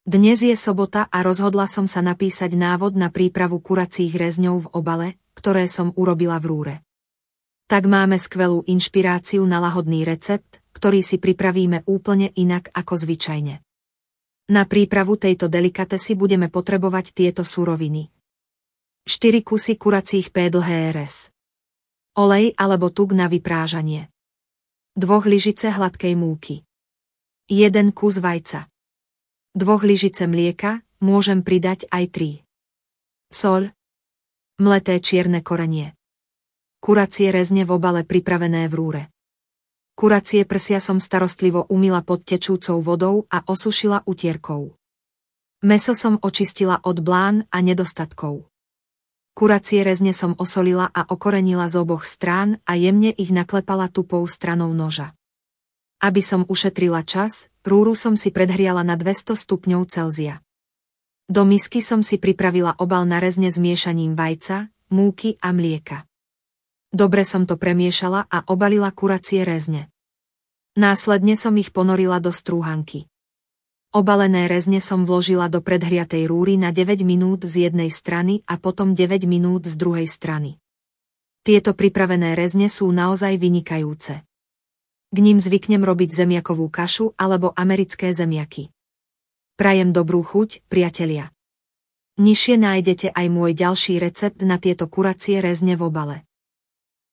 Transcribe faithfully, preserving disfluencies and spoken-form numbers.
Dnes je sobota a rozhodla som sa napísať návod na prípravu kuracích rezňov v obale, ktoré som urobila v rúre. Tak máme skvelú inšpiráciu na lahodný recept, ktorý si pripravíme úplne inak ako zvyčajne. Na prípravu tejto delikatesy budeme potrebovať tieto suroviny. štyri kusy kuracích pé dé er es. Olej alebo tuk na vyprážanie. Dvoch lyžice hladkej múky. jeden kus vajca. Dvoch lyžice mlieka, môžem pridať aj tri. Soľ. Mleté čierne korenie. Kuracie rezne v obale pripravené v rúre. Kuracie prsia som starostlivo umyla pod tečúcou vodou a osušila utierkou. Mäso som očistila od blán a nedostatkov. Kuracie rezne som osolila a okorenila z oboch strán a jemne ich naklepala tupou stranou noža. Aby som ušetrila čas, rúru som si predhriala na dvesto stupňov Celzia. Do misky som si pripravila obal na rezne s miešaním vajca, múky a mlieka. Dobre som to premiešala a obalila kuracie rezne. Následne som ich ponorila do strúhanky. Obalené rezne som vložila do predhriatej rúry na deväť minút z jednej strany a potom deväť minút z druhej strany. Tieto pripravené rezne sú naozaj vynikajúce. K nim zvyknem robiť zemiakovú kašu alebo americké zemiaky. Prajem dobrú chuť, priatelia. Nižšie nájdete aj môj ďalší recept na tieto kuracie rezne v obale.